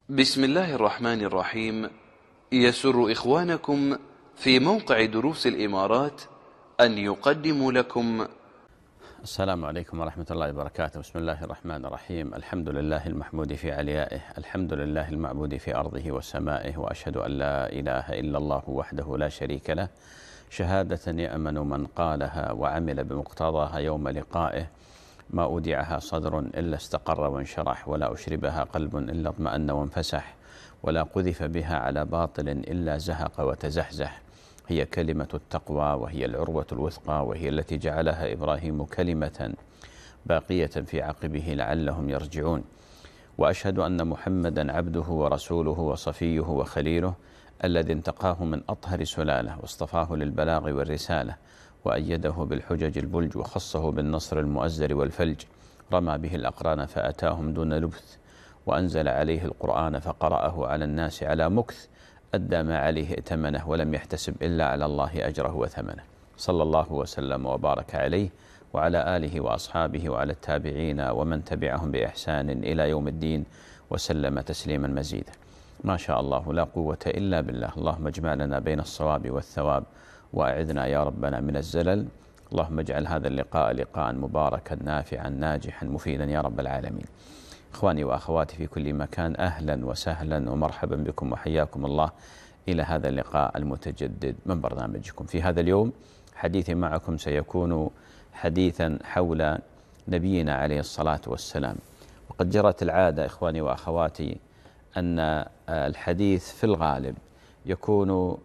بسم الله الرحمن الرحيم. يسر إخوانكم في موقع دروس الإمارات أن يقدموا لكم السلام عليكم ورحمة الله وبركاته. بسم الله الرحمن الرحيم. الحمد لله المحمود في عليائه، الحمد لله المعبود في أرضه وسمائه، وأشهد أن لا إله إلا الله وحده لا شريك له، شهادة يأمن من قالها وعمل بمقتضاها يوم لقائه. ما أودعها صدر إلا استقر وانشرح، ولا أشربها قلب إلا اطمأن وانفسح، ولا قذف بها على باطل إلا زهق وتزحزح. هي كلمة التقوى، وهي العروة الوثقى، وهي التي جعلها إبراهيم كلمة باقية في عقبه لعلهم يرجعون. وأشهد أن محمدا عبده ورسوله وصفيه وخليله، الذي انتقاه من أطهر سلالة، واصطفاه للبلاغ والرسالة، وأيده بالحجج البلج، وخصه بالنصر المؤزر والفلج. رمى به الأقران فأتاهم دون لبث، وأنزل عليه القرآن فقرأه على الناس على مكث. أدى ما عليه ائتمنه، ولم يحتسب إلا على الله أجره وثمنه. صلى الله وسلم وبارك عليه وعلى آله وأصحابه وعلى التابعين ومن تبعهم بإحسان إلى يوم الدين، وسلم تسليما مزيدا. ما شاء الله، لا قوة إلا بالله. اللهم اجمع لنا بين الصواب والثواب، وأعذنا يا ربنا من الزلل. اللهم اجعل هذا اللقاء لقاء مباركا نافعا ناجحا مفيدا يا رب العالمين. إخواني وأخواتي في كل مكان، أهلا وسهلا ومرحبا بكم وحياكم الله إلى هذا اللقاء المتجدد من برنامجكم. في هذا اليوم حديثي معكم سيكون حديثا حول نبينا عليه الصلاة والسلام. وقد جرت العادة إخواني وأخواتي أن الحديث في الغالب يكون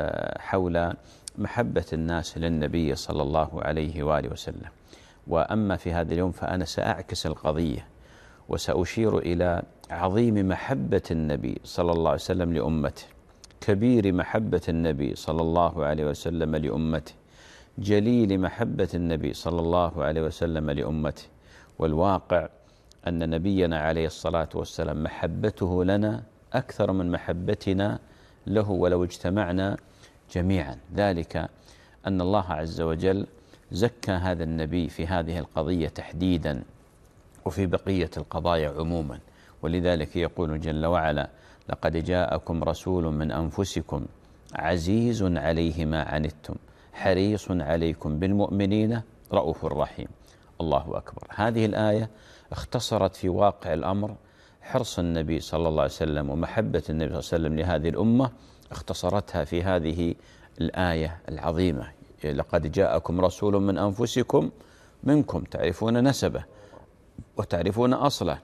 حول محبة الناس للنبي صلى الله عليه وآله وسلم. وأما في هذا اليوم فأنا سأعكس القضية، وسأشير إلى عظيم محبة النبي صلى الله عليه وسلم لأمته، كبير محبة النبي صلى الله عليه وسلم لأمته، جليل محبة النبي صلى الله عليه وسلم لأمته. والواقع أن نبينا عليه الصلاة والسلام محبته لنا أكثر من محبتنا له ولو اجتمعنا جميعا. ذلك أن الله عز وجل زكى هذا النبي في هذه القضية تحديدا، وفي بقية القضايا عموما. ولذلك يقول جل وعلا: لقد جاءكم رسول من أنفسكم عزيز عليه ما عنتم حريص عليكم بالمؤمنين رؤوف رحيم. الله أكبر. هذه الآية اختصرت في واقع الأمر حرص النبي صلى الله عليه وسلم ومحبة النبي صلى الله عليه وسلم لهذه الأمة، اختصرتها في هذه الآية العظيمة: لقد جاءكم رسول من أنفسكم، منكم تعرفون نسبه وتعرفون أصله،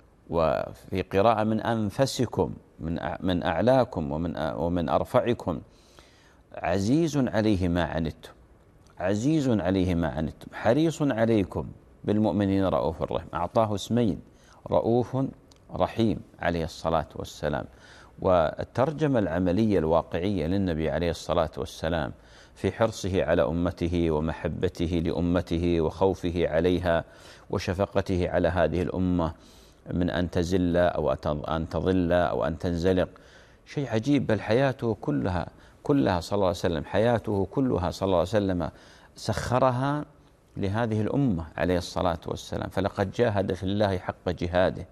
وفي قراءة من أنفسكم، من أعلاكم ومن أرفعكم، عزيز عليه ما عنتم، عزيز عليه ما عنتم حريص عليكم بالمؤمنين رؤوف رحيم. أعطاه اسمين: رؤوف رحيم عليه الصلاة والسلام. والترجمة العملية الواقعية للنبي عليه الصلاة والسلام في حرصه على أمته ومحبته لأمته وخوفه عليها وشفقته على هذه الأمة من أن تزل أو أن تضل أو أن تنزلق شيء عجيب. بل حياته كلها صلى الله عليه وسلم، حياته كلها صلى الله عليه وسلم سخرها لهذه الأمة عليه الصلاة والسلام. فلقد جاهد في الله حق جهاده،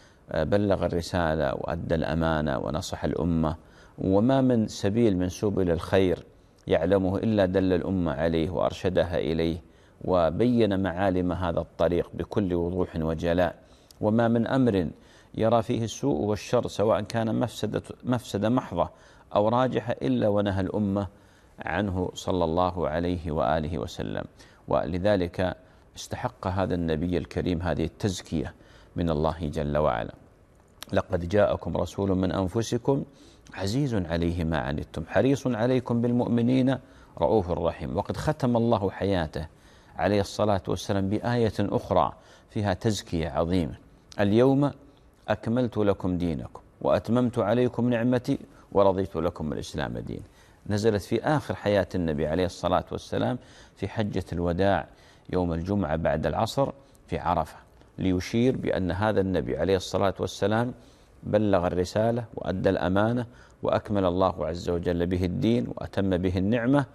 بلغ الرسالة وأدى الأمانة ونصح الأمة، وما من سبيل من سبل الخير يعلمه إلا دل الأمة عليه وأرشدها إليه، وبين معالم هذا الطريق بكل وضوح وجلاء. وما من أمر يرى فيه السوء والشر، سواء كان مفسدة محضة أو راجحة، إلا ونهى الأمة عنه صلى الله عليه وآله وسلم. ولذلك استحق هذا النبي الكريم هذه التزكية من الله جل وعلا: لقد جاءكم رسول من أنفسكم عزيز عليه ما عنتم حريص عليكم بالمؤمنين رؤوف رحيم. وقد ختم الله حياته عليه الصلاة والسلام بآية أخرى فيها تزكية عظيمة: اليوم أكملت لكم دينكم وأتممت عليكم نعمتي ورضيت لكم الإسلام دين. نزلت في آخر حياة النبي عليه الصلاة والسلام في حجة الوداع يوم الجمعة بعد العصر في عرفة، ليشير بأن هذا النبي عليه الصلاة والسلام بلغ الرسالة وأدى الأمانة، وأكمل الله عز وجل به الدين وأتم به النعمة،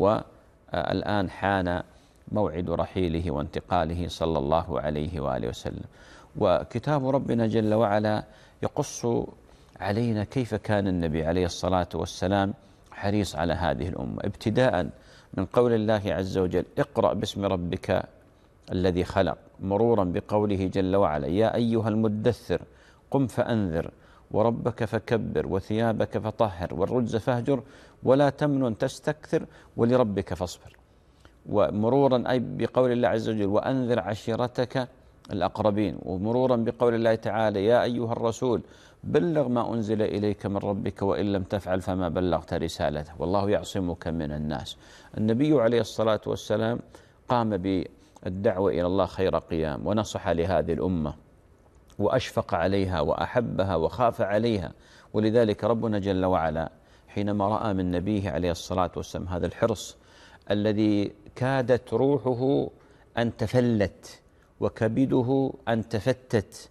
والآن حان موعد رحيله وانتقاله صلى الله عليه وآله وسلم. وكتاب ربنا جل وعلا يقص علينا كيف كان النبي عليه الصلاة والسلام حريص على هذه الأمة، ابتداء من قول الله عز وجل: اقرأ باسم ربك الذي خلق، مرورا بقوله جل وعلا: يا أيها المدثر قم فأنذر وربك فكبر وثيابك فطهر والرجز فاهجر ولا تمنن تستكثر ولربك فاصبر. ومرورا أي بقول الله عز وجل: وأنذر عشيرتك الأقربين. ومرورا بقول الله تعالى: يا أيها الرسول بلغ ما أنزل إليك من ربك وإن لم تفعل فما بلغت رسالته والله يعصمك من الناس. النبي عليه الصلاة والسلام قام بالدعوة إلى الله خير قيام، ونصح لهذه الأمة وأشفق عليها وأحبها وخاف عليها. ولذلك ربنا جل وعلا حينما رأى من نبيه عليه الصلاة والسلام هذا الحرص الذي كادت روحه أن تفلت وكبده أن تفتت،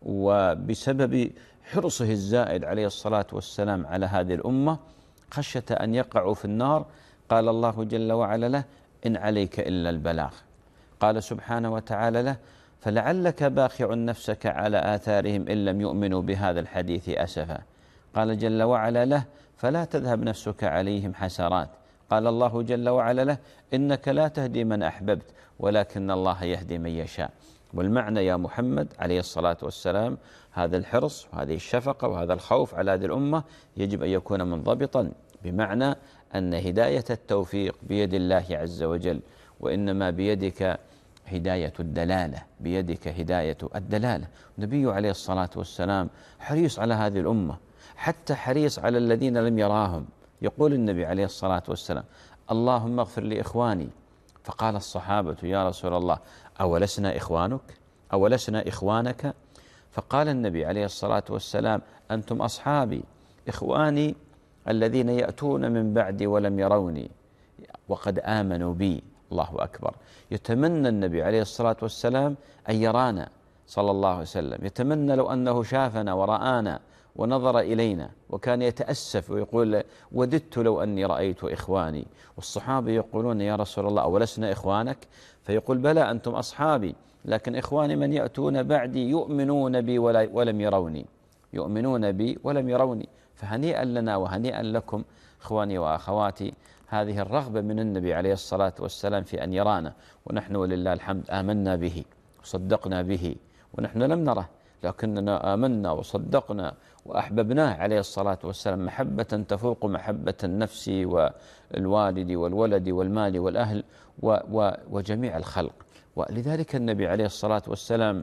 وبسبب حرصه الزائد عليه الصلاة والسلام على هذه الأمة خشية أن يقعوا في النار، قال الله جل وعلا له: إن عليك إلا البلاغ. قال سبحانه وتعالى له: فلعلك باخع نفسك على آثارهم إن لم يؤمنوا بهذا الحديث أسفا. قال جل وعلا له: فلا تذهب نفسك عليهم حسرات. قال الله جل وعلا له: إنك لا تهدي من أحببت ولكن الله يهدي من يشاء. والمعنى يا محمد عليه الصلاة والسلام هذا الحرص وهذه الشفقة وهذا الخوف على هذه الأمة يجب أن يكون منضبطا، بمعنى أن هداية التوفيق بيد الله عز وجل، وإنما بيدك هداية الدلالة، بيدك هداية الدلالة. النبي عليه الصلاة والسلام حريص على هذه الأمة، حتى حريص على الذين لم يراهم. يقول النبي عليه الصلاة والسلام: اللهم اغفر لإخواني. فقال الصحابة: يا رسول الله أولسنا إخوانك؟ أولسنا إخوانك؟ فقال النبي عليه الصلاة والسلام: أنتم أصحابي، إخواني الذين يأتون من بعدي ولم يروني وقد آمنوا بي. الله أكبر. يتمنى النبي عليه الصلاة والسلام أن يرانا صلى الله عليه وسلم، يتمنى لو أنه شافنا ورآنا ونظر إلينا، وكان يتأسف ويقول: وددت لو أني رأيت إخواني. والصحابة يقولون: يا رسول الله أولسنا إخوانك؟ فيقول: بلى أنتم أصحابي، لكن إخواني من يأتون بعدي يؤمنون بي ولم يروني، يؤمنون بي ولم يروني. فهنيئا لنا وهنيئا لكم إخواني وأخواتي هذه الرغبة من النبي عليه الصلاة والسلام في أن يرانا، ونحن ولله الحمد آمنا به وصدقنا به، ونحن لم نره لكننا آمنا وصدقنا وأحببناه عليه الصلاة والسلام محبة تفوق محبة النفس والوالد والولد والمال والأهل وجميع الخلق. ولذلك النبي عليه الصلاة والسلام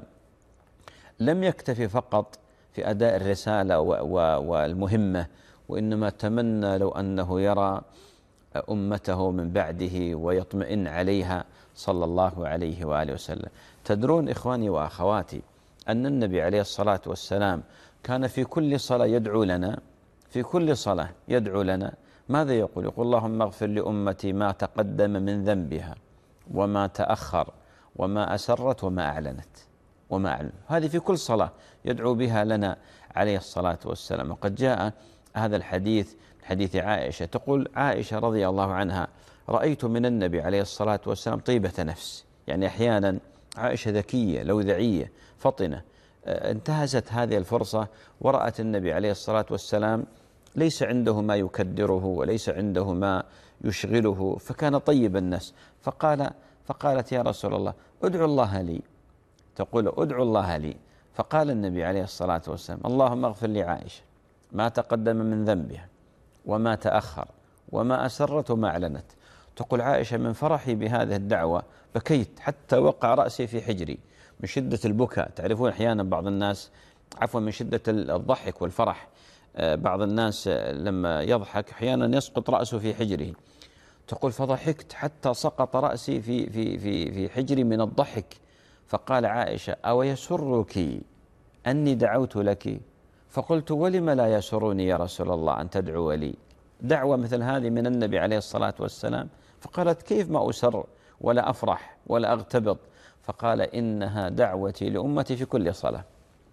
لم يكتفي فقط في أداء الرسالة والمهمة، وإنما تمنى لو أنه يرى أمته من بعده ويطمئن عليها صلى الله عليه وآله وسلم. تدرون إخواني وأخواتي أن النبي عليه الصلاة والسلام كان في كل صلاة يدعو لنا، في كل صلاة يدعو لنا. ماذا يقول؟ يقول: اللهم اغفر لأمتي ما تقدم من ذنبها وما تأخر وما أسرت وما أعلنت. هذه في كل صلاة يدعو بها لنا عليه الصلاة والسلام. وقد جاء هذا الحديث حديث عائشة، تقول عائشة رضي الله عنها: رأيت من النبي عليه الصلاة والسلام طيبة نفس. يعني أحيانا عائشة ذكية لوذعية فطنة، انتهزت هذه الفرصة ورأت النبي عليه الصلاة والسلام ليس عنده ما يكدره وليس عنده ما يشغله، فكان طيب النفس، فقالت: يا رسول الله ادعو الله لي. تقول: ادعو الله لي. فقال النبي عليه الصلاة والسلام: اللهم اغفر لعائشة ما تقدم من ذنبها وما تأخر وما أسرت وما أعلنت. تقول عائشة: من فرحي بهذه الدعوة بكيت حتى وقع رأسي في حجري من شدة البكاء. تعرفون أحيانا بعض الناس من شدة الضحك والفرح بعض الناس لما يضحك أحيانا يسقط رأسه في حجره. تقول: فضحكت حتى سقط رأسي في حجري من الضحك. فقال عائشة: أو يسرك أني دعوت لك؟ فقلت: ولم لا يسرني يا رسول الله أن تدعو لي؟ دعوة مثل هذه من النبي عليه الصلاة والسلام. فقالت: كيف ما أسر ولا أفرح ولا أغتبط؟ فقال: إنها دعوتي لأمتي في كل صلاة،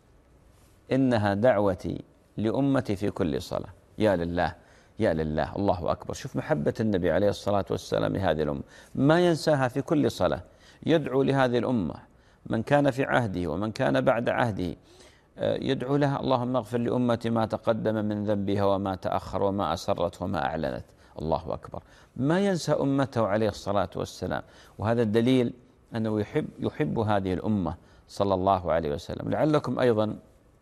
إنها دعوتي لأمتي في كل صلاة. يا لله يا لله، الله أكبر. شوف محبة النبي عليه الصلاة والسلام لهذه الأمة، ما ينساها في كل صلاة، يدعو لهذه الأمة من كان في عهده ومن كان بعد عهده يدعو لها: اللهم اغفر لأمتي ما تقدم من ذنبها وما تأخر وما أسرت وما أعلنت. الله أكبر. ما ينسى أمته عليه الصلاة والسلام، وهذا الدليل أنه يحب هذه الأمة صلى الله عليه وسلم. لعلكم أيضا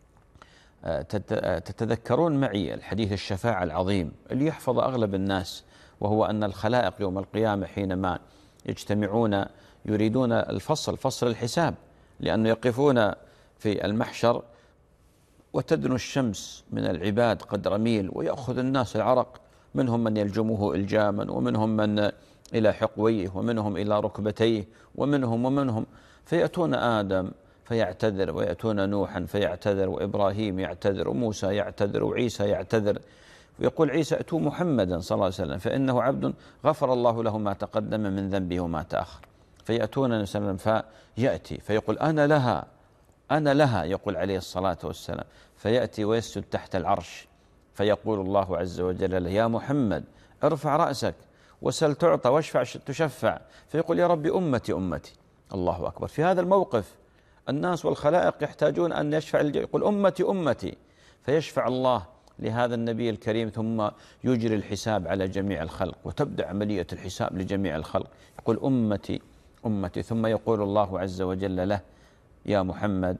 تتذكرون معي الحديث الشفاعة العظيم اللي يحفظ أغلب الناس، وهو أن الخلائق يوم القيامة حينما يجتمعون يريدون فصل الحساب، لأنه يقفون في المحشر وتدنو الشمس من العباد قدر ميل، ويأخذ الناس العرق، منهم من يلجمه إلجاما، ومنهم من إلى حقويه، ومنهم إلى ركبتيه، ومنهم فيأتون آدم فيعتذر، ويأتون نوحا فيعتذر، وإبراهيم يعتذر، وموسى يعتذر، وعيسى يعتذر، ويقول عيسى: ائتوا محمدا صلى الله عليه وسلم فإنه عبد غفر الله له ما تقدم من ذنبه وما تأخر. فيأتون النبي صلى الله عليه وسلم فيأتي فيقول: أنا لها يقول عليه الصلاة والسلام، فيأتي ويسجد تحت العرش، فيقول الله عز وجل له: يا محمد ارفع رأسك وسل تعطى واشفع تشفع. فيقول: يا رب أمتي أمتي. الله أكبر. في هذا الموقف الناس والخلائق يحتاجون أن يشفع يقول: أمتي أمتي، فيشفع الله لهذا النبي الكريم، ثم يجري الحساب على جميع الخلق، وتبدأ عملية الحساب لجميع الخلق. يقول: أمتي أمتي، ثم يقول الله عز وجل له: يا محمد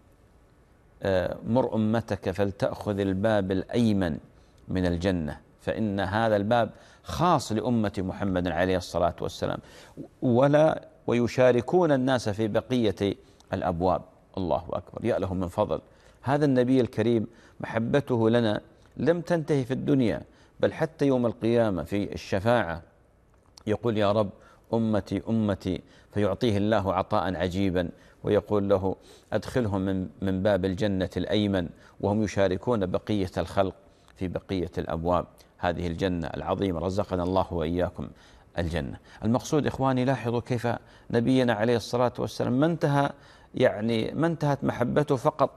مر أمتك فلتأخذ الباب الأيمن من الجنة، فإن هذا الباب خاص لأمة محمد عليه الصلاة والسلام، ويشاركون الناس في بقية الأبواب. الله أكبر. يا له من فضل هذا النبي الكريم. محبته لنا لم تنتهي في الدنيا، بل حتى يوم القيامة في الشفاعة يقول: يا رب أمتي أمتي، فيعطيه الله عطاء عجيبا ويقول له: أدخلهم من باب الجنة الأيمن، وهم يشاركون بقية الخلق في بقية الأبواب. هذه الجنة العظيمة رزقنا الله وإياكم الجنة. المقصود إخواني، لاحظوا كيف نبينا عليه الصلاة والسلام ما انتهت محبته فقط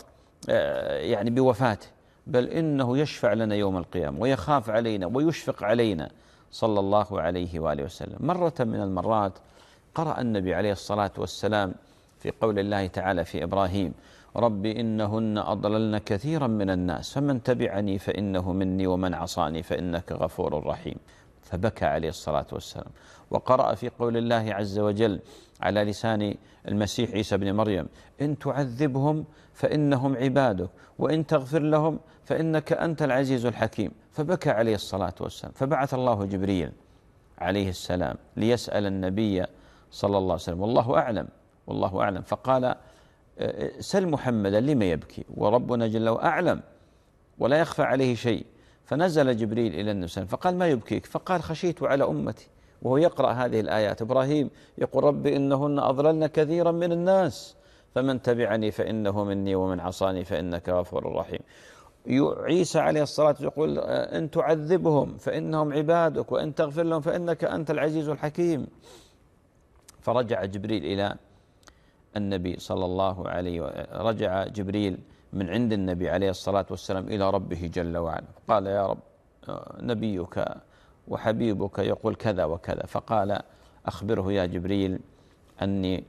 بوفاته، بل إنه يشفع لنا يوم القيامة، ويخاف علينا، ويشفق علينا صلى الله عليه وآله وسلم. مرة من المرات قرأ النبي عليه الصلاة والسلام في قول الله تعالى في إبراهيم: رب إنهن أضللن كثيرا من الناس فمن تبعني فإنه مني ومن عصاني فإنك غفور رحيم. فبكى عليه الصلاة والسلام. وقرأ في قول الله عز وجل على لسان المسيح عيسى بن مريم: إن تعذبهم فإنهم عبادك وإن تغفر لهم فإنك أنت العزيز الحكيم. فبكى عليه الصلاة والسلام. فبعث الله جبريل عليه السلام ليسأل النبي صلى الله عليه وسلم، والله أعلم، فقال: سل محمدا لما يبكي وربنا جل وأعلم ولا يخفى عليه شيء. فنزل جبريل إلى النبي صلى الله عليه وسلم فقال: ما يبكيك؟ فقال: خشيت على أمتي. وهو يقرأ هذه الآيات. إبراهيم يقول: رب إنهن أضللن كثيرا من الناس فمن تبعني فإنه مني ومن عصاني فإنك غفور رحيم. عيسى عليه الصلاة والسلام يقول: إن تعذبهم فإنهم عبادك وإن تغفر لهم فإنك أنت العزيز الحكيم. فرجع جبريل إلى النبي صلى الله عليه وسلم، رجع جبريل من عند النبي عليه الصلاة والسلام إلى ربه جل وعلا، قال: يا رب نبيك وحبيبك يقول كذا وكذا. فقال: أخبره يا جبريل أن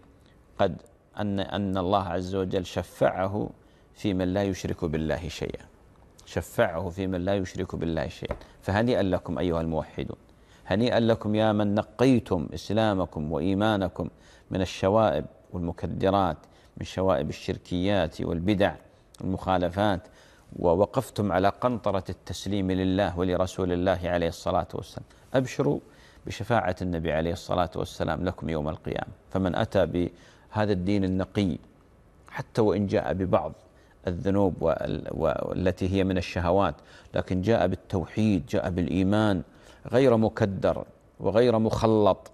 الله عز وجل شفعه في من لا يشرك بالله شيئا، شفعه في من لا يشرك بالله شيئا. فهنيئا لكم أيها الموحدون، هنيئا لكم يا من نقيتم إسلامكم وإيمانكم من الشوائب والمكدرات، من شوائب الشركيات والبدع والمخالفات، ووقفتم على قنطرة التسليم لله ولرسول الله عليه الصلاة والسلام. أبشروا بشفاعة النبي عليه الصلاة والسلام لكم يوم القيامة. فمن أتى بهذا الدين النقي حتى وإن جاء ببعض الذنوب والتي هي من الشهوات، لكن جاء بالتوحيد، جاء بالإيمان، غير مكدر وغير مخلط،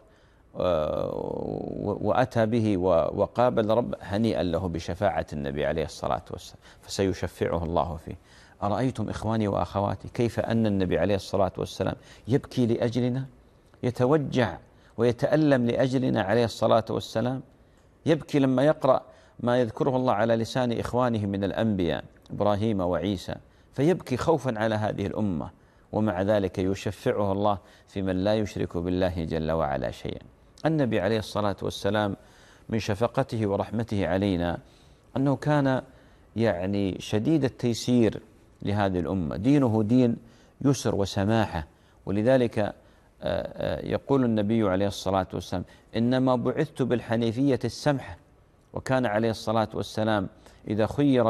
وأتى به وقابل رب، هنيئا له بشفاعة النبي عليه الصلاة والسلام، فسيشفعه الله فيه. أرأيتم إخواني وأخواتي كيف أن النبي عليه الصلاة والسلام يبكي لأجلنا، يتوجع ويتألم لأجلنا عليه الصلاة والسلام، يبكي لما يقرأ ما يذكره الله على لسان إخوانه من الأنبياء إبراهيم وعيسى، فيبكي خوفا على هذه الأمة، ومع ذلك يشفعه الله في من لا يشرك بالله جل وعلا شيئا. النبي عليه الصلاة والسلام من شفقته ورحمته علينا أنه كان يعني شديد التيسير لهذه الأمة، دينه دين يسر وسماحة. ولذلك يقول النبي عليه الصلاة والسلام: إنما بعثت بالحنيفية السمحة. وكان عليه الصلاة والسلام إذا خير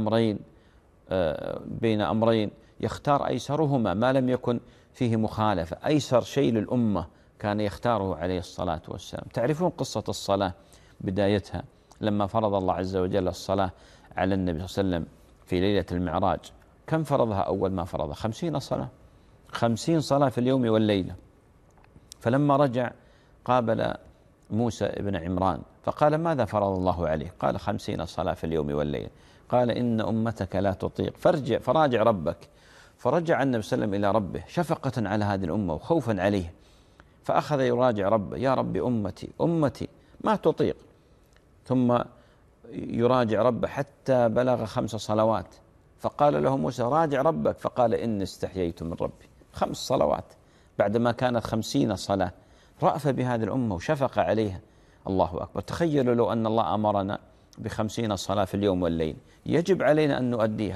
بين أمرين يختار أيسرهما ما لم يكن فيه مخالفة. أيسر شيء للأمة كان يختاره عليه الصلاة والسلام. تعرفون قصة الصلاة بدايتها لما فرض الله عز وجل الصلاة على النبي صلى الله عليه وسلم في ليلة المعراج. كم فرضها أول ما فرضها؟ 50 صلاة، 50 صلاة في اليوم والليلة. فلما رجع قابل موسى ابن عمران فقال: ماذا فرض الله عليه؟ قال: 50 صلاة في اليوم والليلة. قال: إن أمتك لا تطيق، فراجع ربك. فرجع النبي صلى الله عليه وسلم إلى ربه شفقة على هذه الأمة وخوفا عليه، فأخذ يراجع ربه: يا رب أمتي ما تطيق. ثم يراجع ربه حتى بلغ 5 صلوات، فقال له موسى: راجع ربك. فقال: إني استحييت من ربي. 5 صلوات بعدما كانت 50 صلاة، رأف بهذه الأمة وشفق عليها. الله أكبر. تخيلوا لو أن الله أمرنا ب50 صلاة في اليوم والليل، يجب علينا أن نؤديها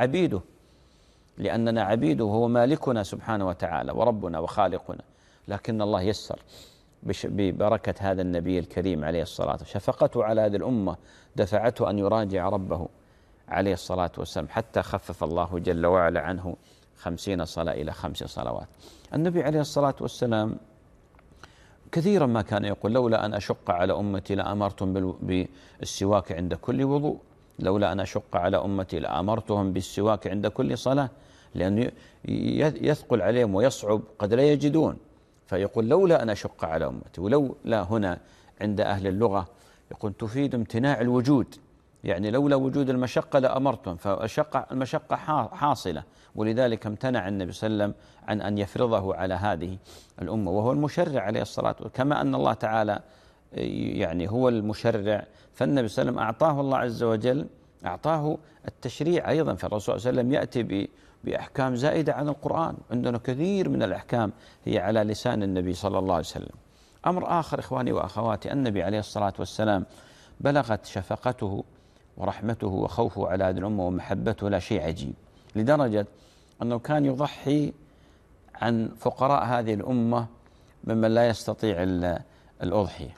لأننا عبيده وهو مالكنا سبحانه وتعالى وربنا وخالقنا. لكن الله يسر ببركة هذا النبي الكريم عليه الصلاة والسلام. شفقته على هذه الأمة دفعته أن يراجع ربه عليه الصلاة والسلام، حتى خفف الله جل وعلا عنه 50 صلاة إلى 5 صلوات. النبي عليه الصلاة والسلام كثيرا ما كان يقول: لولا أن أشق على أمتي لأمرتم بالسواك عند كل وضوء، لولا أن أشق على أمتي لأمرتهم بالسواك عند كل صلاة، لأنه يثقل عليهم ويصعب، قد لا يجدون. فيقول: لولا أن أشق على أمتي. ولولا هنا عند أهل اللغة يقول تفيد امتناع الوجود، يعني لولا وجود المشقة لأمرتهم، فالمشقة حاصلة، ولذلك امتنع النبي صلى الله عليه وسلم عن أن يفرضه على هذه الأمة، وهو المشرع عليه الصلاة والسلام. كما أن الله تعالى يعني هو المشرع، فالنبي صلى الله عليه وسلم أعطاه الله عز وجل أعطاه التشريع أيضا. فالرسول صلى الله عليه وسلم يأتي بأحكام زائدة عن القرآن. عندنا كثير من الأحكام هي على لسان النبي صلى الله عليه وسلم. أمر آخر إخواني وأخواتي، النبي عليه الصلاة والسلام بلغت شفقته ورحمته وخوفه على هذه الأمة ومحبته لا شيء عجيب، لدرجة أنه كان يضحي عن فقراء هذه الأمة ممن لا يستطيع الأضحية.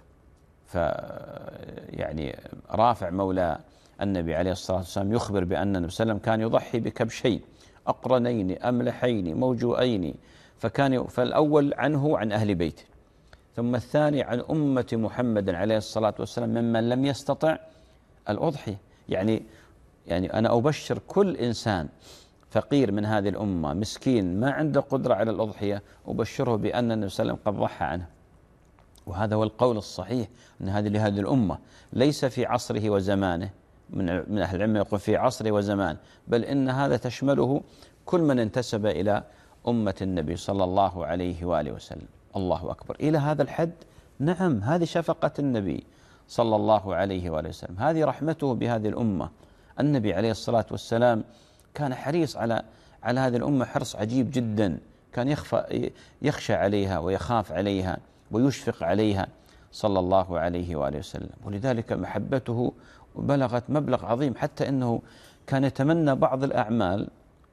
يعني رافع مولى النبي عليه الصلاة والسلام يخبر بأن النبي صلى الله عليه وسلم كان يضحي بكبشين أقرنين أملحين موجوئين، فالأول عنه عن أهل بيته، ثم الثاني عن أمة محمد عليه الصلاة والسلام ممن لم يستطع الأضحية. يعني أنا أبشر كل إنسان فقير من هذه الأمة مسكين ما عنده قدرة على الأضحية، أبشره بأن النبي صلى الله عليه وسلم قد ضحى عنه. وهذا هو القول الصحيح، أن هذه لهذه الأمة ليس في عصره وزمانه، من أهل العلم يقول في عصره وزمان، بل إن هذا تشمله كل من انتسب إلى أمة النبي صلى الله عليه وآله وسلم. الله أكبر. إلى هذا الحد نعم، هذه شفقة النبي صلى الله عليه وآله وسلم، هذه رحمته بهذه الأمة. النبي عليه الصلاة والسلام كان حريص على هذه الأمة حرص عجيب جدا، كان يخشى عليها ويخاف عليها ويشفق عليها صلى الله عليه وآله وسلم. ولذلك محبته بلغت مبلغ عظيم، حتى أنه كان يتمنى بعض الأعمال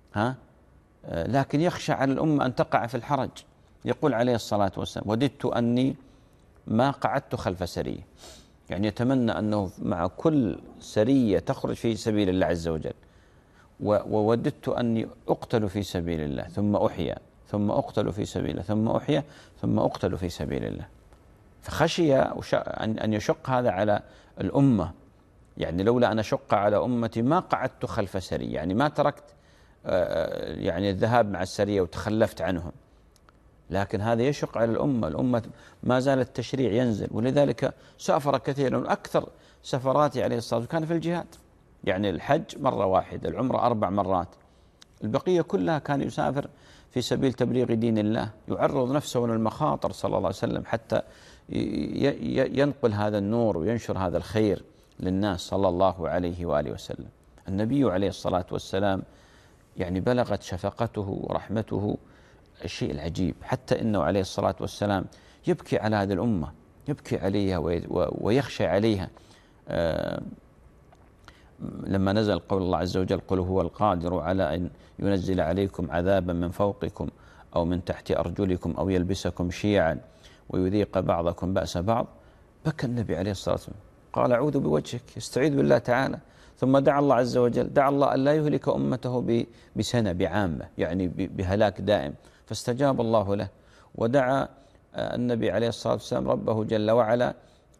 لكن يخشى على الأمة أن تقع في الحرج. يقول عليه الصلاة والسلام: وددت أني ما قعدت خلف سرية، يعني يتمنى أنه مع كل سرية تخرج في سبيل الله عز وجل، ووددت أني أقتل في سبيل الله ثم أحيا، ثم أقتل في سبيل الله ثم أحيا، ثم أقتل في سبيل الله. فخشي أن يشق هذا على الأمة. يعني لولا أن أشق على أمتي ما قعدت خلف سرية، يعني ما تركت يعني الذهاب مع السرية وتخلفت عنهم، لكن هذا يشق على الأمة ما زال التشريع ينزل. ولذلك سافر كثيرا، وأكثر سفراته عليه الصلاة والسلام كان في الجهاد، يعني الحج مرة واحدة، العمرة 4 مرات، البقية كلها كان يسافر في سبيل تبليغ دين الله، يعرض نفسه للمخاطر صلى الله عليه وسلم حتى ينقل هذا النور وينشر هذا الخير للناس صلى الله عليه وآله وسلم. النبي عليه الصلاة والسلام يعني بلغت شفقته ورحمته الشيء العجيب، حتى إنه عليه الصلاة والسلام يبكي على هذه الأمة، يبكي عليها ويخشى عليها. لما نزل قول الله عز وجل قل هو القادر على أن ينزل عليكم عذابا من فوقكم أو من تحت أرجلكم أو يلبسكم شيعا ويذيق بعضكم بأس بعض، بكى النبي عليه الصلاة والسلام قال أعوذ بوجهك، يستعيذ بالله تعالى، ثم دعا الله عز وجل، دعا الله أن لا يهلك أمته بسنة بعامة، يعني بهلاك دائم، فاستجاب الله له. ودعا النبي عليه الصلاة والسلام ربه جل وعلا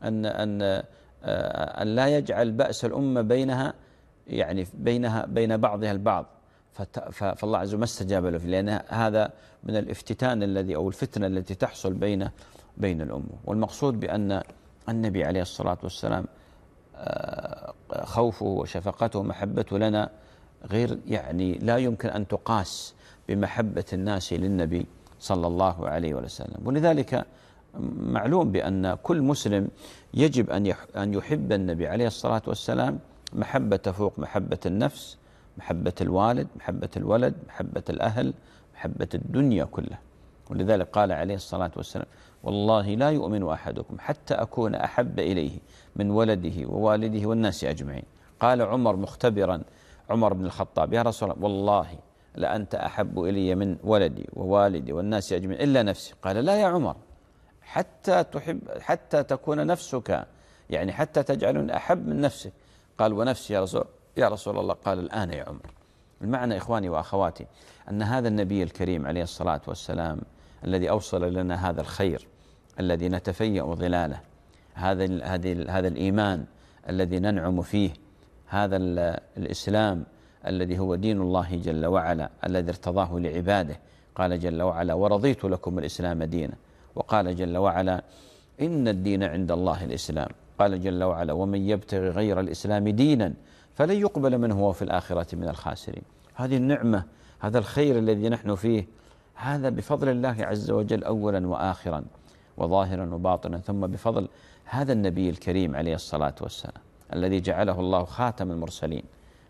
أن لا يجعل بأس الأمة بينها، يعني بين بعضها البعض، فالله عز وجل ما استجاب له، لأن هذا من الافتتان الذي أو الفتنة التي تحصل بين الأمة. والمقصود بأن النبي عليه الصلاة والسلام خوفه وشفقته ومحبته لنا غير، يعني لا يمكن أن تقاس بمحبة الناس للنبي صلى الله عليه وسلم. ولذلك معلوم بأن كل مسلم يجب أن يحب النبي عليه الصلاة والسلام محبة فوق محبة النفس، محبة الوالد، محبة الولد، محبة الأهل، محبة الدنيا كلها. ولذلك قال عليه الصلاة والسلام والله لا يؤمن أحدكم حتى أكون أحب إليه من ولده ووالده والناس أجمعين. قال عمر مختبرا، عمر بن الخطاب يا رسول الله والله لأنت أحب إلي من ولدي ووالدي والناس أجمعين إلا نفسي. قال لا يا عمر حتى تكون نفسك، يعني حتى تجعلني أحب من نفسك. قال ونفسي يا رسول الله. قال الآن يا عمر. المعنى إخواني وأخواتي أن هذا النبي الكريم عليه الصلاة والسلام الذي أوصل لنا هذا الخير الذي نتفيأ ظلاله، هذا الإيمان الذي ننعم فيه، هذا الإسلام الذي هو دين الله جل وعلا الذي ارتضاه لعباده. قال جل وعلا ورضيت لكم الإسلام دينا، وقال جل وعلا إن الدين عند الله الإسلام. قال جل وعلا ومن يبتغي غير الإسلام دينا فلن يقبل منه وهو في الآخرة من الخاسرين. هذه النعمة، هذا الخير الذي نحن فيه، هذا بفضل الله عز وجل أولا وآخرا وظاهرا وباطنا، ثم بفضل هذا النبي الكريم عليه الصلاة والسلام الذي جعله الله خاتم المرسلين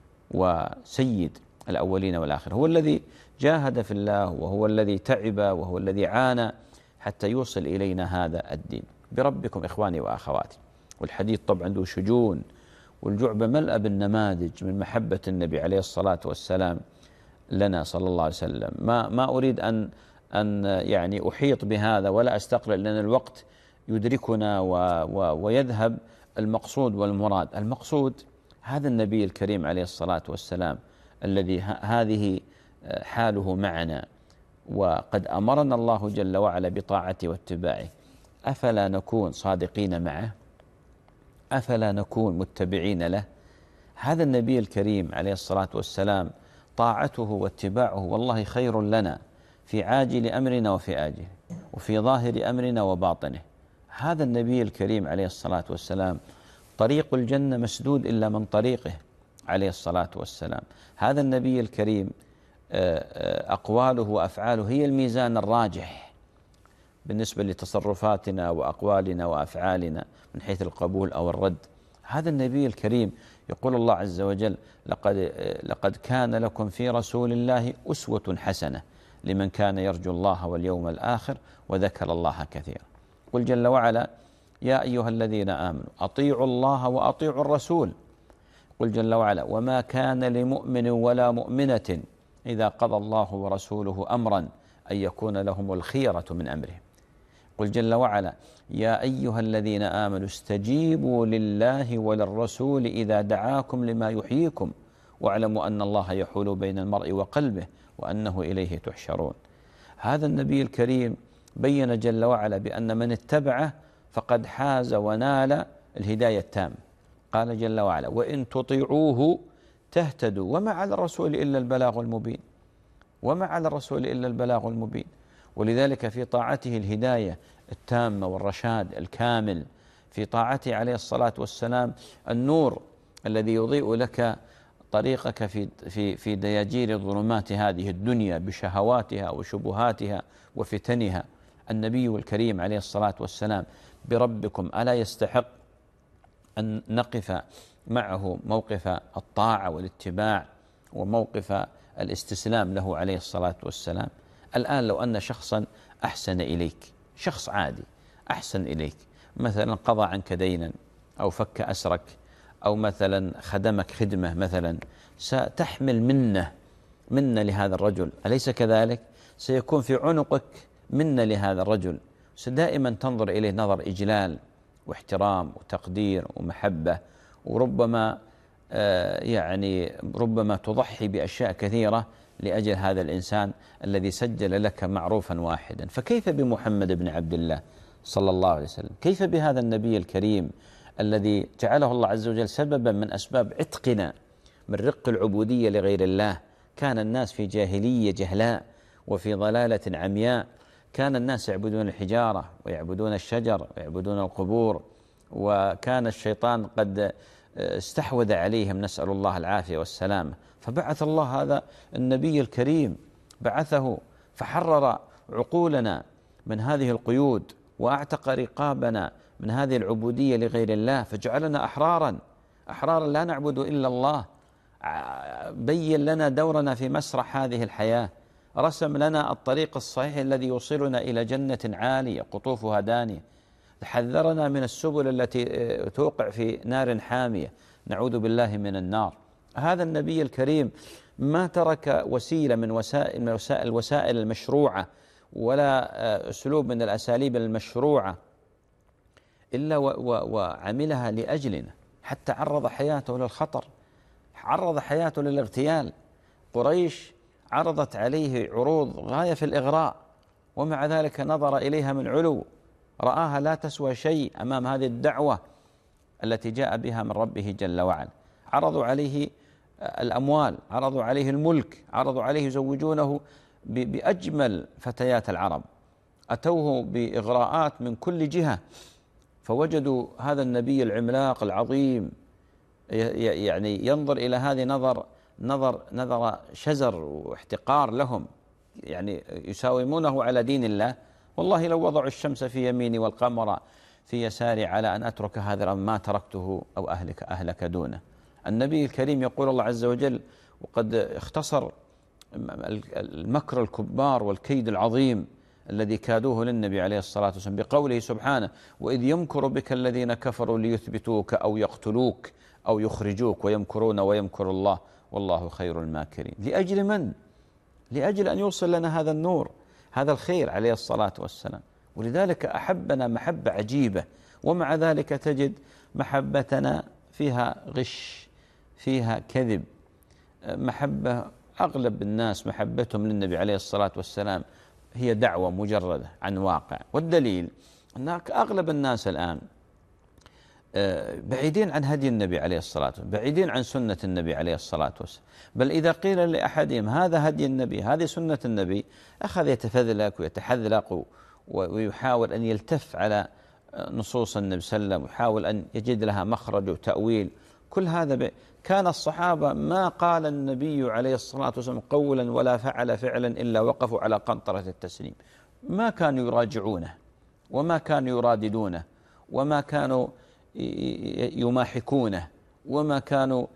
وسيد الأولين والآخرين. هو الذي جاهد في الله، وهو الذي تعب، وهو الذي عانى حتى يوصل إلينا هذا الدين. بربكم إخواني وأخواتي، والحديث طبعا ذو شجون، والجعبة ملأ بالنماذج من محبة النبي عليه الصلاة والسلام لنا صلى الله عليه وسلم. ما أريد أن يعني أحيط بهذا ولا أستقرأ، لأن الوقت يدركنا ويذهب المقصود والمراد. المقصود هذا النبي الكريم عليه الصلاة والسلام الذي هذه حاله معنا، وقد أمرنا الله جل وعلا بطاعته واتباعه. أفلا نكون صادقين معه؟ أفلا نكون متبعين له؟ هذا النبي الكريم عليه الصلاة والسلام طاعته واتباعه والله خير لنا في عاجل أمرنا وفي آجله، وفي ظاهر أمرنا وباطنه. هذا النبي الكريم عليه الصلاة والسلام طريق الجنة مسدود إلا من طريقه عليه الصلاة والسلام. هذا النبي الكريم أقواله وأفعاله هي الميزان الراجح بالنسبة لتصرفاتنا وأقوالنا وأفعالنا من حيث القبول أو الرد. هذا النبي الكريم يقول الله عز وجل لقد كان لكم في رسول الله أسوة حسنة لمن كان يرجو الله واليوم الآخر وذكر الله كثيرا. قل جل وعلا يا أيها الذين آمنوا أطيعوا الله وأطيعوا الرسول. قل جل وعلا وما كان لمؤمن ولا مؤمنة إذا قضى الله ورسوله أمرا أن يكون لهم الخيرة من أمرهم. قل جل وعلا يا أيها الذين آمنوا استجيبوا لله وللرسول إذا دعاكم لما يحييكم واعلموا أن الله يحول بين المرء وقلبه وأنه إليه تحشرون. هذا النبي الكريم بين جل وعلا بأن من اتبعه فقد حاز ونال الهداية التامة. قال جل وعلا وإن تطيعوه تهتدوا وما على الرسول إلا البلاغ المبين، وما على الرسول إلا البلاغ المبين. ولذلك في طاعته الهداية التامة والرشاد الكامل، في طاعته عليه الصلاة والسلام النور الذي يضيء لك طريقك في دياجير ظلمات هذه الدنيا بشهواتها وشبهاتها وفتنها. النبي الكريم عليه الصلاة والسلام بربكم ألا يستحق أن نقف معه موقف الطاعة والاتباع وموقف الاستسلام له عليه الصلاة والسلام؟ الآن لو أن شخصا أحسن إليك، شخص عادي أحسن إليك، مثلا قضى عنك دينا أو فك أسرك أو مثلا خدمك خدمة مثلا، ستحمل منة لهذا الرجل، أليس كذلك؟ سيكون في عنقك منة لهذا الرجل، دائما تنظر إليه نظر إجلال واحترام وتقدير ومحبة، وربما ربما تضحي بأشياء كثيرة لأجل هذا الإنسان الذي سجل لك معروفا واحدا. فكيف بمحمد بن عبد الله صلى الله عليه وسلم؟ كيف بهذا النبي الكريم الذي جعله الله عز وجل سببا من أسباب عتقنا من رق العبودية لغير الله؟ كان الناس في جاهلية جهلاء وفي ضلالة عمياء، كان الناس يعبدون الحجارة ويعبدون الشجر ويعبدون القبور، وكان الشيطان قد استحوذ عليهم، نسأل الله العافية والسلامة. فبعث الله هذا النبي الكريم، بعثه فحرر عقولنا من هذه القيود، وأعتق رقابنا من هذه العبودية لغير الله، فجعلنا أحرارا لا نعبد إلا الله. بين لنا دورنا في مسرح هذه الحياة، رسم لنا الطريق الصحيح الذي يوصلنا إلى جنة عالية قطوفها دانية، حذرنا من السبل التي توقع في نار حامية، نعوذ بالله من النار. هذا النبي الكريم ما ترك وسيلة من الوسائل المشروعة ولا أسلوب من الأساليب المشروعة إلا وعملها لأجلنا، حتى عرض حياته للخطر، عرض حياته للاغتيال. قريش عرضت عليه عروض غاية في الإغراء، ومع ذلك نظر إليها من علو، رآها لا تسوى شيء أمام هذه الدعوة التي جاء بها من ربه جل وعلا. عرضوا عليه الأموال، عرضوا عليه الملك، عرضوا عليه يزوجونه بأجمل فتيات العرب، أتوه بإغراءات من كل جهة، فوجدوا هذا النبي العملاق العظيم ينظر إلى هذه نظر شزر واحتقار لهم، يساومونه على دين الله. والله لو وضعوا الشمس في يميني والقمر في يساري على أن أترك هذا الأمر ما تركته أو أهلك دونه. النبي الكريم يقول الله عز وجل، وقد اختصر المكر الكبار والكيد العظيم الذي كادوه للنبي عليه الصلاة والسلام بقوله سبحانه: وإذ يمكر بك الذين كفروا ليثبتوك أو يقتلوك أو يخرجوك ويمكرون ويمكر الله والله خير الماكرين. لأجل من؟ لأجل أن يوصل لنا هذا النور، هذا الخير عليه الصلاة والسلام. ولذلك أحبنا محبة عجيبة، ومع ذلك تجد محبتنا فيها غش، فيها كذب، محبة أغلب الناس محبتهم للنبي عليه الصلاة والسلام هي دعوة مجردة عن واقع. والدليل أنك أغلب الناس الآن بعيدين عن هدي النبي عليه الصلاة والسلام، بعيدين عن سنة النبي عليه الصلاة والسلام. بل إذا قيل لأحدهم هذا هدي النبي، هذه سنة النبي، أخذ يتفذلك ويتحذلق ويحاول أن يلتف على نصوص النبي صلى الله عليه وسلم، ويحاول أن يجد لها مخرج وتأويل. كل هذا كان الصحابة ما قال النبي عليه الصلاة والسلام قولا ولا فعل فعلا إلا وقفوا على قنطرة التسليم، ما كانوا يراجعونه وما كانوا يراددونه وما كانوا يماحكونه وما كانوا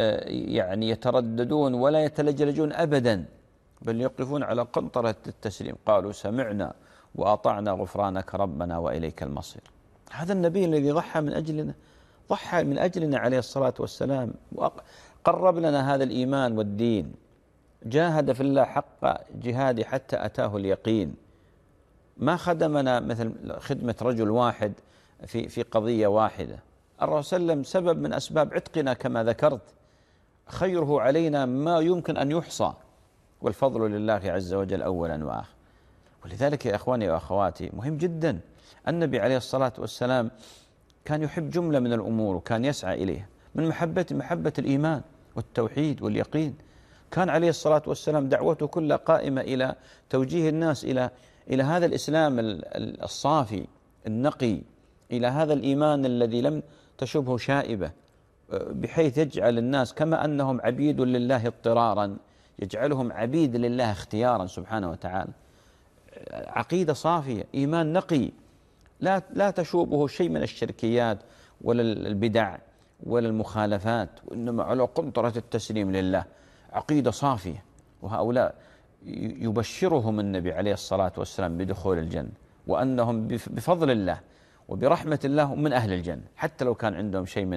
يترددون ولا يتلجلجون أبدا، بل يقفون على قنطرة التسليم، قالوا سمعنا وأطعنا غفرانك ربنا وإليك المصير. هذا النبي الذي ضحى من أجلنا، ضحى من أجلنا عليه الصلاة والسلام، وقرب لنا هذا الإيمان والدين، جاهد في الله حق جهاده حتى أتاه اليقين. ما خدمنا مثل خدمة رجل واحد في قضية واحدة. الرسول صلى الله عليه وسلم سبب من أسباب عتقنا كما ذكرت، خيره علينا ما يمكن أن يحصى، والفضل لله عز وجل أولا وآخر. ولذلك يا إخواني وأخواتي مهم جدا، النبي عليه الصلاة والسلام كان يحب جملة من الأمور وكان يسعى إليها، من محبة الإيمان والتوحيد واليقين. كان عليه الصلاة والسلام دعوته كلها قائمة إلى توجيه الناس إلى هذا الإسلام الصافي النقي، إلى هذا الإيمان الذي لم تشبه شائبة، بحيث يجعل الناس كما أنهم عبيد لله اضطرارا يجعلهم عبيد لله اختيارا سبحانه وتعالى. عقيدة صافية، إيمان نقي لا تشوبه شيء من الشركيات ولا البدع ولا المخالفات، وإنما على قنطرة التسليم لله، عقيدة صافية. وهؤلاء يبشرهم النبي عليه الصلاة والسلام بدخول الجنة، وأنهم بفضل الله وبرحمة الله من أهل الجنة، حتى لو كان عندهم شيء من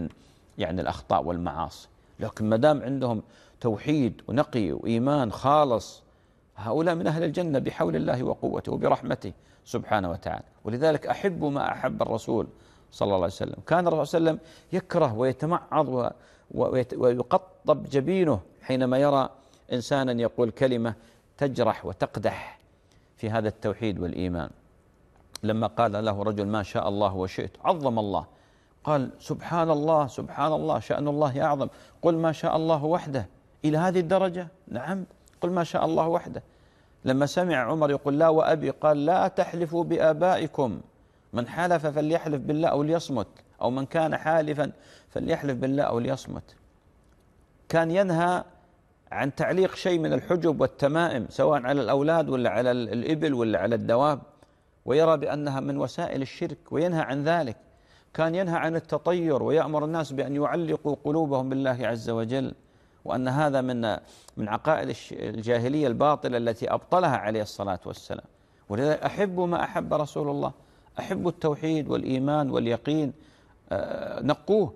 يعني الأخطاء والمعاصي. لكن ما دام عندهم توحيد ونقي وإيمان خالص، هؤلاء من أهل الجنة بحول الله وقوته وبرحمته سبحانه وتعالى. ولذلك أحب ما أحب الرسول صلى الله عليه وسلم. كان الرسول صلى الله عليه وسلم يكره ويتمعض ويقطب جبينه حينما يرى إنسانا يقول كلمة تجرح وتقدح في هذا التوحيد والإيمان. لما قال له رجل ما شاء الله وشئت عظم الله، قال سبحان الله سبحان الله، شأن الله أعظم، قل ما شاء الله وحده. إلى هذه الدرجة؟ نعم، قل ما شاء الله وحده. لما سمع عمر يقول لا وأبي، قال لا تحلفوا بآبائكم، من حلف فليحلف بالله أو ليصمت، أو من كان حالفا فليحلف بالله أو ليصمت. كان ينهى عن تعليق شيء من الحجب والتمائم سواء على الأولاد ولا على الإبل ولا على الدواب، ويرى بأنها من وسائل الشرك وينهى عن ذلك. كان ينهى عن التطير ويأمر الناس بأن يعلقوا قلوبهم بالله عز وجل، وأن هذا من عقائد الجاهلية الباطلة التي أبطلها عليه الصلاة والسلام. ولذلك أحب ما أحب رسول الله، أحب التوحيد والإيمان واليقين، نقوه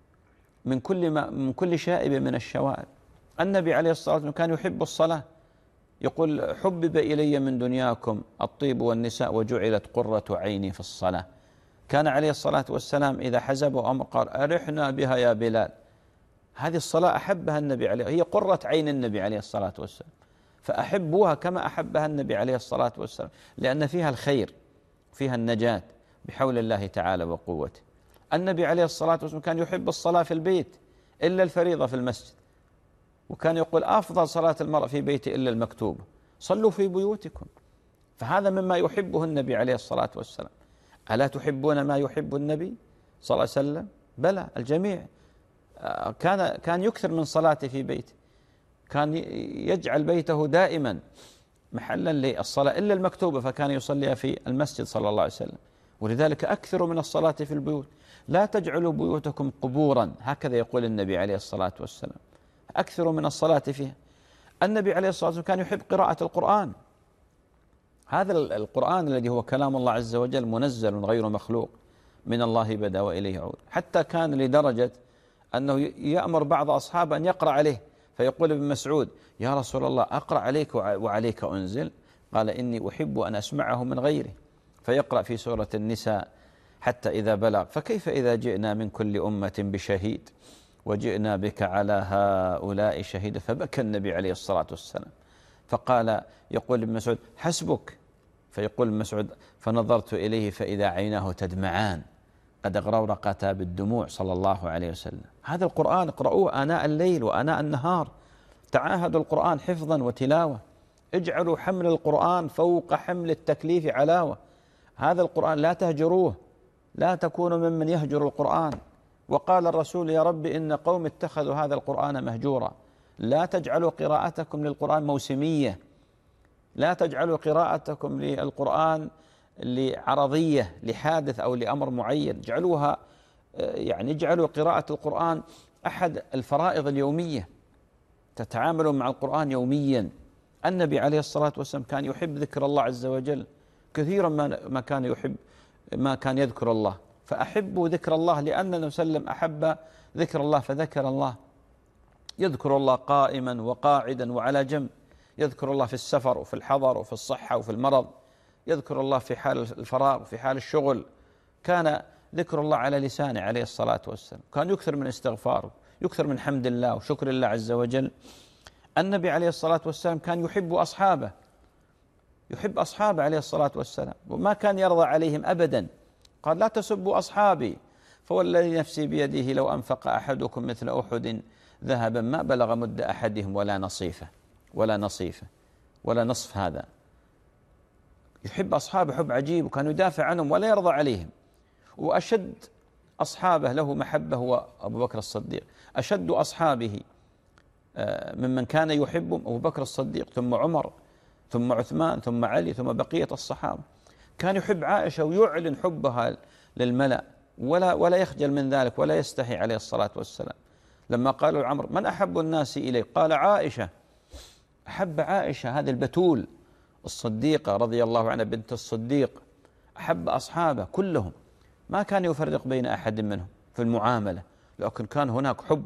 من كل شائب من الشوائب. النبي عليه الصلاة والسلام كان يحب الصلاة، يقول حبب إلي من دنياكم الطيب والنساء وجعلت قرة عيني في الصلاة. كان عليه الصلاة والسلام إذا حزبه أمر قال أرحنا بها يا بلال. هذه الصلاة أحبها النبي عليه، هي قرة عين النبي عليه الصلاة والسلام، فأحبوها كما أحبها النبي عليه الصلاة والسلام، لأن فيها الخير، فيها النجاة بحول الله تعالى وقوته. النبي عليه الصلاة والسلام كان يحب الصلاة في البيت إلا الفريضة في المسجد، وكان يقول أفضل صلاة المرء في بيته إلا المكتوبة، صلوا في بيوتكم. فهذا مما يحبه النبي عليه الصلاة والسلام. ألا تحبون ما يحب النبي صلى الله عليه وسلم؟ بلى، الجميع. كان يكثر من صلاته في بيته، كان يجعل بيته دائما محلا للصلاة إلا المكتوبة، فكان يصليها في المسجد صلى الله عليه وسلم. ولذلك أكثروا من الصلاة في البيوت، لا تجعلوا بيوتكم قبورا، هكذا يقول النبي عليه الصلاة والسلام، أكثروا من الصلاة فيها. النبي عليه الصلاة والسلام كان يحب قراءة القرآن. هذا القرآن الذي هو كلام الله عز وجل منزل غير مخلوق، من الله بدأ وإليه يعود. حتى كان لدرجة أنه يأمر بعض أصحابه أن يقرأ عليه، فيقول ابن مسعود يا رسول الله أقرأ عليك وعليك أنزل؟ قال إني أحب أن أسمعه من غيره. فيقرأ في سورة النساء حتى إذا بلغ فكيف إذا جئنا من كل أمة بشهيد وجئنا بك على هؤلاء شهيدا. فبكى النبي عليه الصلاة والسلام، فقال يقول ابن مسعود حسبك، فيقول ابن مسعود فنظرت إليه فإذا عيناه تدمعان قد اغرقتا بالدموع صلى الله عليه وسلم. هذا القرآن اقرأوه آناء الليل وآناء النهار، تعاهدوا القرآن حفظا وتلاوة، اجعلوا حمل القرآن فوق حمل التكليف علاوة. هذا القرآن لا تهجروه، لا تكونوا ممن يهجر القرآن. وقال الرسول يا رب إن قوم اتخذوا هذا القرآن مهجورا. لا تجعلوا قراءتكم للقرآن موسمية، لا تجعلوا قراءتكم للقرآن لعرضية لحادث أو لأمر معين، اجعلوها يعني اجعلوا قراءة القرآن أحد الفرائض اليومية، تتعاملوا مع القرآن يوميا. النبي عليه الصلاة والسلام كان يحب ذكر الله عز وجل كثيرا ما كان يذكر الله. فأحبوا ذكر الله لأن النبي صلى الله عليه وسلم أحب ذكر الله فذكر الله. يذكر الله قائما وقاعدا وعلى جنب، يذكر الله في السفر وفي الحضر وفي الصحة وفي المرض، يذكر الله في حال الفراغ وفي حال الشغل. كان ذكر الله على لسانه عليه الصلاة والسلام، كان يكثر من استغفاره، يكثر من حمد الله وشكر الله عز وجل. النبي عليه الصلاة والسلام كان يحب أصحابه، يحب أصحابه عليه الصلاة والسلام، وما كان يرضى عليهم أبدا. قال لا تسبوا أصحابي فوالذي نفسي بيده لو أنفق أحدكم مثل أحد ذهبا ما بلغ مد أحدهم ولا نصيفه ولا نصف هذا. يحب أصحابه حب عجيب، وكان يدافع عنهم ولا يرضى عليهم. وأشد أصحابه له محبة هو أبو بكر الصديق، أشد أصحابه ممن كان يحبهم أبو بكر الصديق، ثم عمر، ثم عثمان، ثم علي، ثم بقية الصحابة. كان يحب عائشة ويعلن حبها للملأ ولا يخجل من ذلك ولا يستحي عليه الصلاة والسلام. لما قالوا لعمر من أحب الناس إليك؟ قال عائشة. أحب عائشة هذه البتول الصديقة رضي الله عنها بنت الصديق، أحب أصحابه كلهم، ما كان يفرق بين أحد منهم في المعاملة. لكن كان هناك حب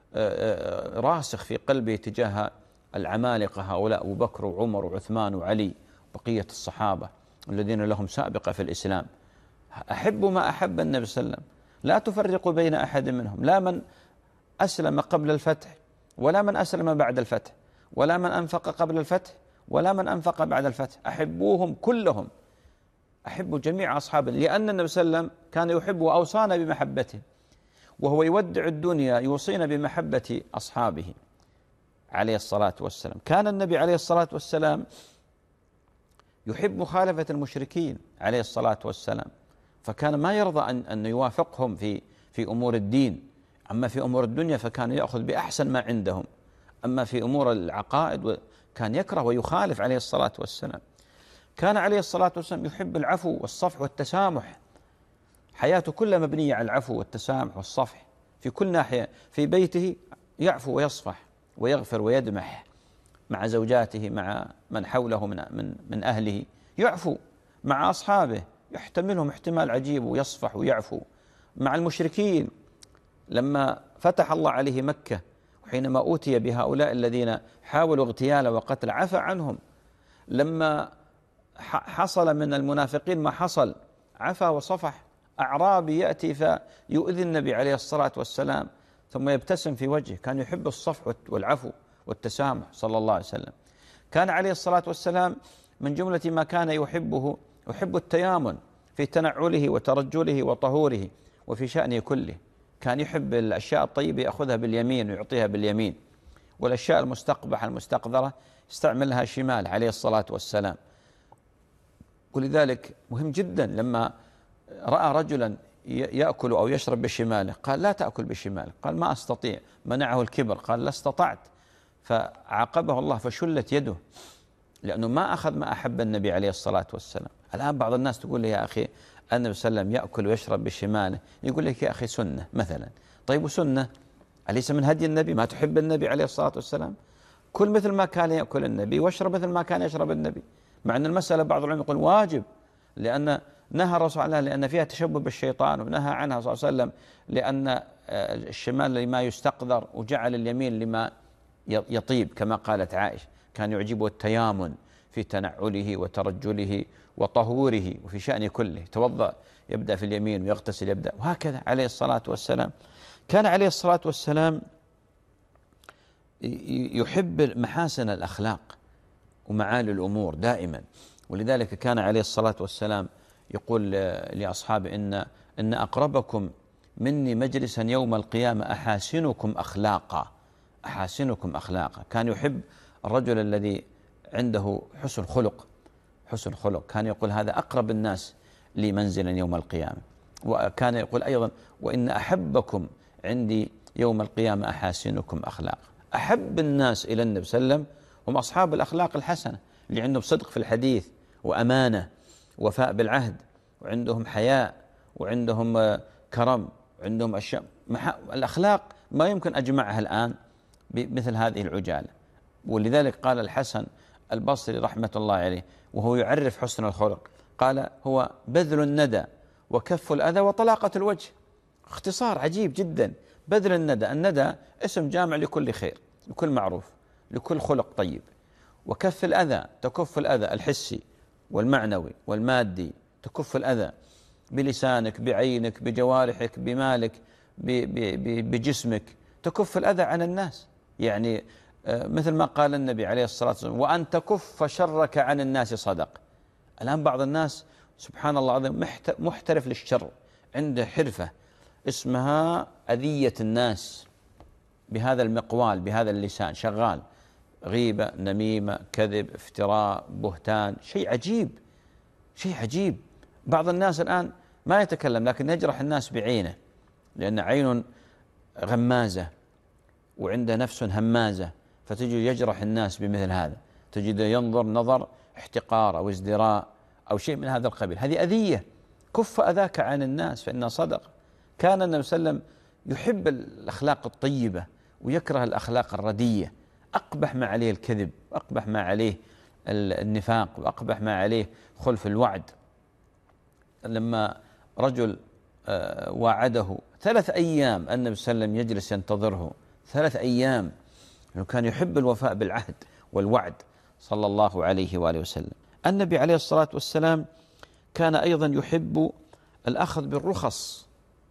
راسخ في قلبه تجاه العمالقة هؤلاء أبو بكر وعمر وعثمان وعلي بقية الصحابة الذين لهم سابقة في الإسلام. أحبوا ما أحب النبي صلى الله عليه وسلم، لا تفرقوا بين أحد منهم، لا من أسلم قبل الفتح ولا من أسلم بعد الفتح، ولا من أنفق قبل الفتح ولا من أنفق بعد الفتح، أحبوهم كلهم، أحبوا جميع أصحابه، لأن النبي صلى الله عليه وسلم كان يحب وأوصانا بمحبته، وهو يودع الدنيا يوصينا بمحبة أصحابه عليه الصلاة والسلام. كان النبي عليه الصلاة والسلام يحب مخالفة المشركين عليه الصلاة والسلام، فكان ما يرضى أن يوافقهم في أمور الدين، أما في أمور الدنيا فكان يأخذ بأحسن ما عندهم، أما في أمور العقائد كان يكره ويخالف عليه الصلاة والسلام. كان عليه الصلاة والسلام يحب العفو والصفح والتسامح، حياته كلها مبنية على العفو والتسامح والصفح في كل ناحية. في بيته يعفو ويصفح ويغفر ويدمح مع زوجاته، مع من حوله من أهله، يعفو مع أصحابه يحتملهم احتمال عجيب ويصفح ويعفو. مع المشركين لما فتح الله عليه مكة وحينما أوتي بهؤلاء الذين حاولوا اغتياله وقتل عفى عنهم. لما حصل من المنافقين ما حصل عفى وصفح. أعرابي يأتي فيؤذي النبي عليه الصلاة والسلام ثم يبتسم في وجهه، كان يحب الصفح والعفو والتسامح صلى الله عليه وسلم. كان عليه الصلاة والسلام من جملة ما كان يحب التيامن في تنعله وترجله وطهوره وفي شأنه كله. كان يحب الأشياء الطيبة يأخذها باليمين ويعطيها باليمين، والأشياء المستقبحة المستقذرة يستعملها شمال عليه الصلاة والسلام. ولذلك مهم جدا لما رأى رجلا يأكل أو يشرب بشماله قال لا تأكل بشمالك، قال ما أستطيع، منعه الكبر، قال لا استطعت، فعاقبه الله فشلت يده لأنه ما أخذ ما أحب النبي عليه الصلاة والسلام. الآن بعض الناس تقول لي يا أخي النبي صلى الله عليه وسلم يأكل ويشرب بشماله، يقول لك يا أخي سنة مثلا. طيب وسنة أليس من هدي النبي؟ ما تحب النبي عليه الصلاة والسلام؟ كل مثل ما كان يأكل النبي واشرب مثل ما كان يشرب النبي، مع أن المسألة بعض العلماء يقول واجب، لأن نهى الرسول عنها لأن فيها تشبه بالشيطان، ونهى عنها صلى الله عليه وسلم لأن الشمال لما يستقذر وجعل اليمين لما يطيب، كما قالت عائشة كان يعجبه التيامن في تنعله وترجله وطهوره وفي شأنه كله، توضأ يبدأ في اليمين ويغتسل يبدأ، وهكذا عليه الصلاة والسلام. كان عليه الصلاة والسلام يحب محاسن الأخلاق ومعالي الأمور دائما، ولذلك كان عليه الصلاة والسلام يقول لأصحابه إن أقربكم مني مجلسا يوم القيامة أحاسنكم أخلاقا، أحاسنكم أخلاقا. كان يحب الرجل الذي عنده حسن خلق، كان يقول هذا أقرب الناس لي منزلا يوم القيامة. وكان يقول أيضا وإن أحبكم عندي يوم القيامة أحاسنكم أخلاقا. أحب الناس إلى النبي صلى الله عليه وسلم هم أصحاب الأخلاق الحسنة اللي عندهم صدق في الحديث وأمانة وفاء بالعهد، وعندهم حياء، وعندهم كرم، وعندهم أشياء الأخلاق ما يمكن أجمعها الآن بمثل هذه العجالة. ولذلك قال الحسن البصري رحمة الله عليه وهو يعرف حسن الخلق، قال هو بذل الندى وكف الأذى وطلاقة الوجه. اختصار عجيب جدا. بذل الندى اسم جامع لكل خير، لكل معروف، لكل خلق طيب. وكف الأذى تكف الأذى الحسي والمعنوي والمادي، تكف الأذى بلسانك بعينك بجوارحك بمالك بجسمك، تكف الأذى عن الناس. يعني مثل ما قال النبي عليه الصلاة والسلام وأن تكف شرك عن الناس صدق. الآن بعض الناس سبحان الله العظيم محترف للشر، عنده حرفة اسمها أذية الناس بهذا المقوال بهذا اللسان، شغال غيبة نميمة كذب افتراء بهتان، شيء عجيب. بعض الناس الآن ما يتكلم لكن يجرح الناس بعينه، لأن عين غمازة وعنده نفس همازة، فتجي يجرح الناس بمثل هذا، تجد ينظر نظر احتقار أو ازدراء أو شيء من هذا القبيل. هذه أذية. كف أذاك عن الناس فإنها صدق. كان النبي صلى الله عليه وسلم يحب الأخلاق الطيبة ويكره الأخلاق الردية. أقبح ما عليه الكذب، وأقبح ما عليه النفاق، وأقبح ما عليه خلف الوعد. لما رجل وعده 3 أيام، النبي صلى الله عليه وسلم يجلس ينتظره 3 أيام، لأنه كان يحب الوفاء بالعهد والوعد صلى الله عليه وآله وسلم. النبي عليه الصلاة والسلام كان أيضا يحب الأخذ بالرخص.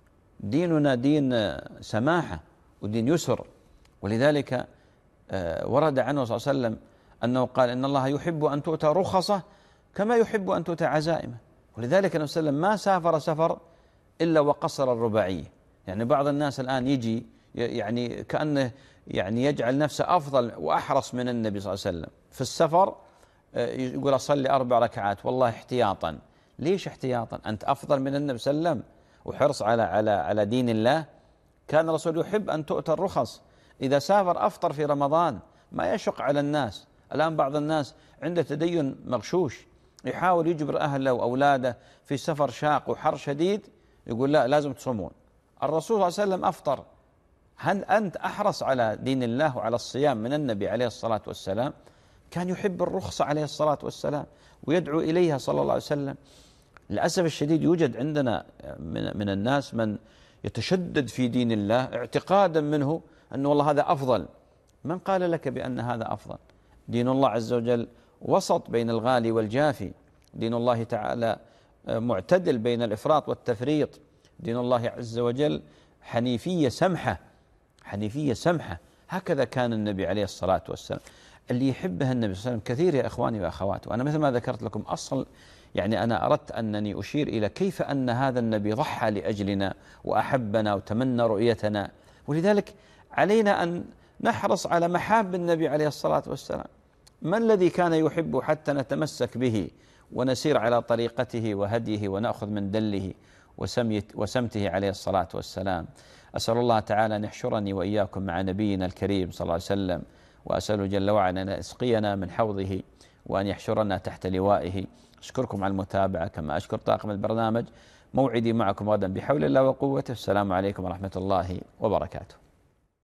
ديننا دين سماحة ودين يسر، ولذلك ورد عنه صلى الله عليه وسلم أنه قال إن الله يحب أن تؤتى رخصه كما يحب أن تؤتى عزائمه. ولذلك النبي صلى الله عليه وسلم ما سافر سفر إلا وقصر الرباعية. يعني بعض الناس الآن يجي يعني كأنه يعني يجعل نفسه أفضل وأحرص من النبي صلى الله عليه وسلم في السفر، يقول أصلي 4 ركعات والله احتياطا. ليش احتياطا؟ أنت أفضل من النبي صلى الله عليه وسلم وحرص على دين الله. كان الرسول يحب أن تؤتى الرخص. إذا سافر أفطر في رمضان ما يشق على الناس. الآن بعض الناس عنده تدين مغشوش، يحاول يجبر أهله وأولاده في سفر شاق وحر شديد، يقول لا لازم تصومون. الرسول صلى الله عليه وسلم أفطر. هل أنت أحرص على دين الله وعلى الصيام من النبي عليه الصلاة والسلام؟ كان يحب الرخصة عليه الصلاة والسلام ويدعو إليها صلى الله عليه وسلم. للأسف الشديد يوجد عندنا من الناس من يتشدد في دين الله اعتقادا منه أن والله هذا أفضل. من قال لك بأن هذا أفضل؟ دين الله عز وجل وسط بين الغالي والجافي. دين الله تعالى معتدل بين الإفراط والتفريط. دين الله عز وجل حنيفية سمحة، حنيفية سمحة. هكذا كان النبي عليه الصلاة والسلام. اللي يحبها النبي صلى الله عليه وسلم كثير يا إخواني وأخواتي. وأنا مثل ما ذكرت لكم أصل يعني أنا أردت أنني أشير إلى كيف أن هذا النبي ضحى لأجلنا وأحبنا وتمنى رؤيتنا. ولذلك علينا أن نحرص على محاب النبي عليه الصلاة والسلام. ما الذي كان يحب حتى نتمسك به ونسير على طريقته وهديه ونأخذ من دله وسمته عليه الصلاة والسلام. أسأل الله تعالى أن يحشرني وإياكم مع نبينا الكريم صلى الله عليه وسلم، وأسأله جل وعلا أن يسقينا من حوضه وأن يحشرنا تحت لوائه. أشكركم على المتابعة كما أشكر طاقم البرنامج. موعدي معكم غدا بحول الله وقوته. السلام عليكم ورحمة الله وبركاته.